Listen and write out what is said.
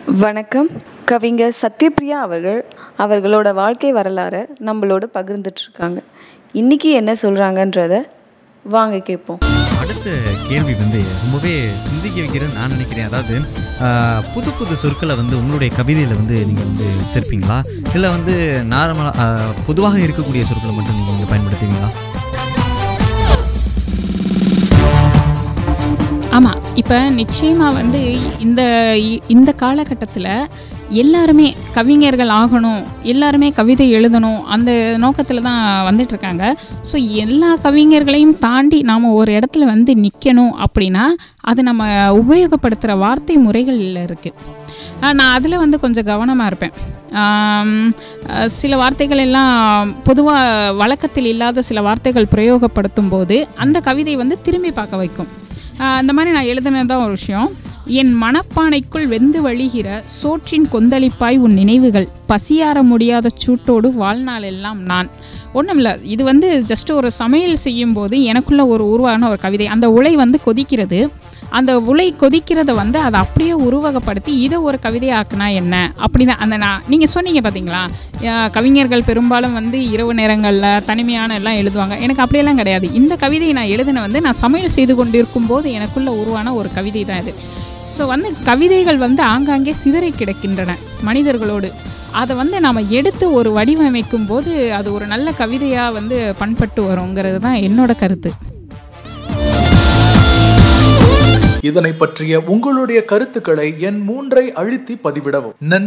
வணக்கம். கவிஞர் சத்யபிரியா அவர்களோட வாழ்க்கை வரலாறை நம்மளோட பகிர்ந்துட்டுருக்காங்க. இன்றைக்கி என்ன சொல்கிறாங்கன்றத வாங்க கேட்போம். அடுத்த கேள்வி ரொம்பவே சிந்திக்க வைக்கிறது நான் நினைக்கிறேன். அதாவது புது புது சொற்களை உங்களுடைய கவிதையில் நீங்கள் சேர்ப்பீங்களா, இல்லை நார்மலாக பொதுவாக இருக்கக்கூடிய சொற்களை மட்டும் நீங்கள் பயன்படுத்துவீங்களா? ஆமாம், இப்போ நிச்சயமாக இந்த காலகட்டத்தில் எல்லாருமே கவிஞர்கள் ஆகணும், எல்லாருமே கவிதை எழுதணும், அந்த நோக்கத்தில் தான் வந்துட்டுருக்காங்க. ஸோ எல்லா கவிஞர்களையும் தாண்டி நாம் ஒரு இடத்துல நிற்கணும் அப்படின்னா அது நம்ம உபயோகப்படுத்துகிற வார்த்தை முறைகளில் இருக்குது. நான் அதில் கொஞ்சம் கவனமாக இருப்பேன். சில வார்த்தைகள் எல்லாம் பொதுவாக வழக்கத்தில் இல்லாத சில வார்த்தைகள் பிரயோகப்படுத்தும் போது அந்த கவிதை திரும்பி பார்க்க வைக்கும். அந்த மாதிரி நான் எழுதுனதான் ஒரு விஷயம். என் மனப்பானைக்குள் வெந்து வழிகிற சோற்றின் கொந்தளிப்பாய் உன் நினைவுகள், பசியார முடியாத சூட்டோடு வாழ்நாள் எல்லாம் நான். ஒன்றும் இல்லை, இது ஜஸ்ட் ஒரு சமையல் செய்யும்போது எனக்குள்ள உருவான ஒரு கவிதை. அந்த உலை கொதிக்கிறது, அந்த உலை கொதிக்கிறத அதை அப்படியே உருவகப்படுத்தி இதை ஒரு கவிதையாக்குனா என்ன அப்படிதான். நீங்கள் சொன்னீங்க பார்த்தீங்களா, கவிஞர்கள் பெரும்பாலும் இரவு நேரங்களில் தனிமையான எல்லாம் எழுதுவாங்க. எனக்கு அப்படியெல்லாம் கிடையாது. இந்த கவிதையை நான் எழுதின நான் சமையல் செய்து கொண்டிருக்கும் போது எனக்குள்ள உருவான ஒரு கவிதை தான் இது. ஸோ கவிதைகள் ஆங்காங்கே சிதறி கிடக்கின்றன மனிதர்களோடு. அதை நாம் எடுத்து ஒரு வடிவமைக்கும் போது அது ஒரு நல்ல கவிதையாக பண்பட்டு வருங்கிறது தான் என்னோட கருத்து. இதனை பற்றிய உங்களுடைய கருத்துக்களை எண் 3 அழுத்தி பதிவிடவும். நன்றி.